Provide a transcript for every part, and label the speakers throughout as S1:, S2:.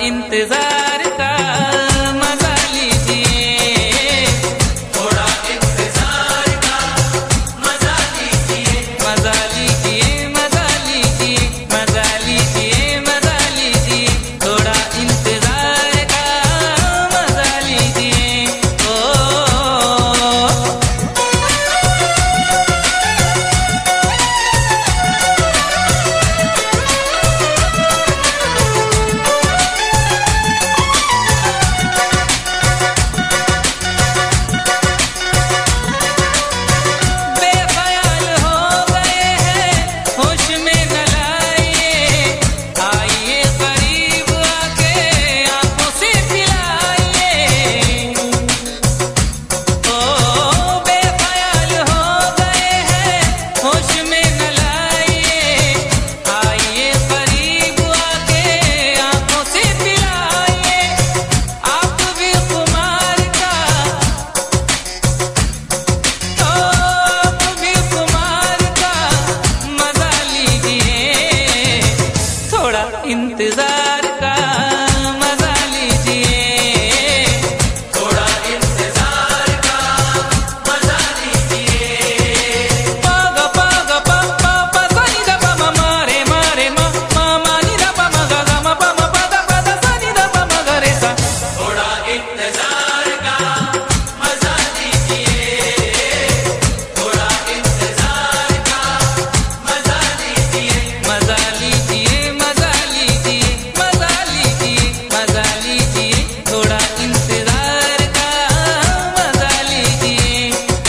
S1: इंतजार का मजा लीजिए,
S2: थोड़ा इंतजार का मजा लीजिए,
S1: मजा लीजिए, मजा लीजिए, मजा लीजिए, मजा लीजिए, थोड़ा इंतजार का मजा लीजिए। बेख्याल हो गए हैं, होश में न लाइए, आइए करीब आके आंखों से पिलाइए। ओ बेख्याल हो गए हैं, होश में न लाइए, आइए करीब आके आंखों से पिलाइए। आप भी खुमार का, आप भी खुमार का मजा लीजिए, थोड़ा इंतजार का मजा लीजिए,
S2: थोड़ा इंतजार का मजा लीजिए।
S1: पागा पागा पा पा पा सा नी दा पा मा मा रे मा रे मा मा मा नी दा पा मा गा गा मा पा मा पा दा सा नी दा पा मा गा रे सा।
S2: थोड़ा इंतजार का मजा लीजिए, थोड़ा इंतजार का मजा लीजिए,
S1: मजा लीजिए, मजा लीजिए, मजा लीजिए, मजा लीजिए, थोड़ा इंतजार का मजा लीजिए।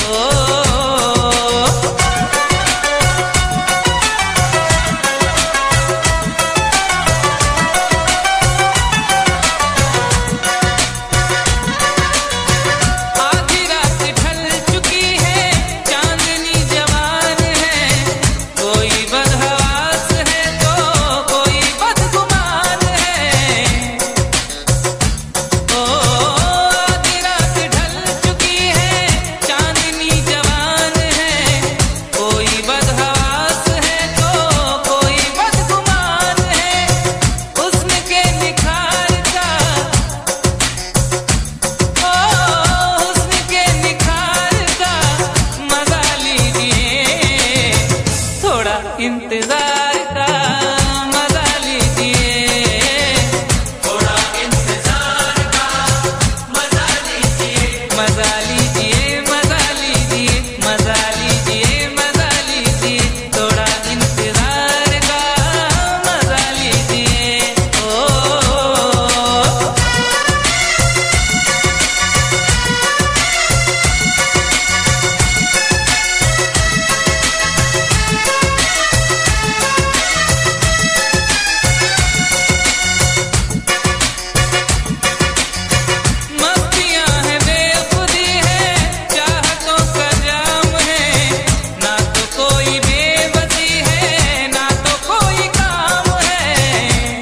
S1: आधी रात ढल चुकी है, चांदनी जवान है, कोई बदहवास है तो कोई बदगुमान है। ओ आधी रात ढल चुकी है, चांदनी जवान है, कोई बदहवास है तो कोई बदगुमान है। हुस्न के निखार का, हुस्न के निखार का मजा लीजिए, थोड़ा इंतजार का मजा लीजिए,
S2: थोड़ा इंतजार का मजा लीजिए,
S1: मजा लीजिए, मजा लीजिए, मजा लीजिए, मजा लीजिए, थोड़ा इंतजार का मजा लीजिए। मस्तियाँ हैं, बेखुदी है, चाहतों का जाम है, ना तो कोई बेबसी है, ना तो कोई काम है।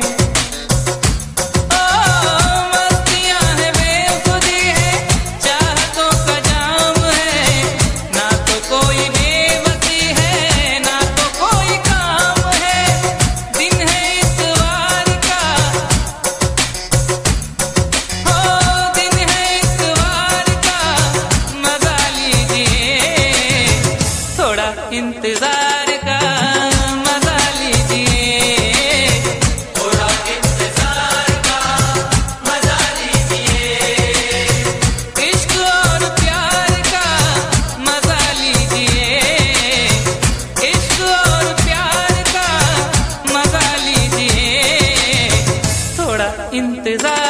S1: ओ मस्तियाँ हैं, बेखुदी है, चाहतों का जाम है, ना तो कोई बेबसी है, ना तो कोई काम है। दिन है इतवार का, हो दिन है इतवार का मजा लीजिए, थोड़ा इंतजार का मजा लीजिए,
S2: थोड़ा इंतजार का मजा लीजिए।
S1: इश्क और प्यार का मजा लीजिए, इश्क और प्यार का मजा लीजिए, थोड़ा इंतजार